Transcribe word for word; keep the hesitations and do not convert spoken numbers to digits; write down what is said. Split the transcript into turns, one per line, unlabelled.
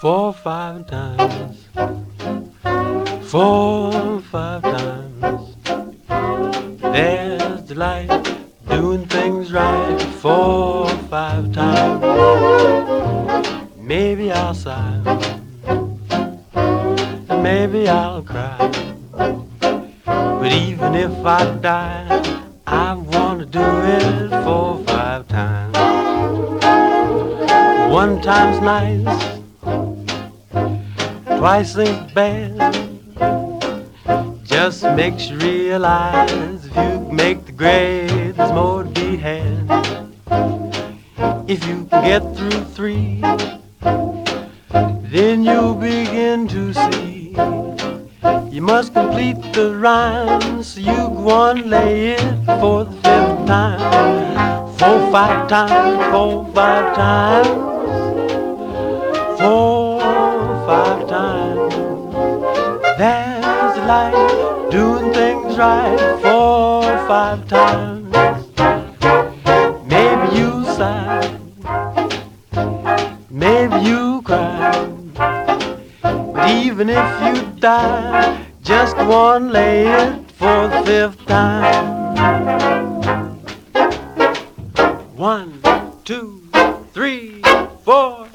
four, five times, four, five times. There's delight doing things right four, five times. Maybe I'll sigh, maybe I'll cry, but even if I die, I wanna do it four, five times. One time's nice, twice ain't bad. Just makes you realize if you make the grade, there's more to be had. If you can get through three, then you'll begin to see you must complete the rhyme, so you go on lay it for the fifth time. Four, five times, four, five times, four, five times. There's life doing things right four, five times. Maybe you sigh, maybe you cry, but even if you die, just go on lay it for the fifth time. One, two, three, four.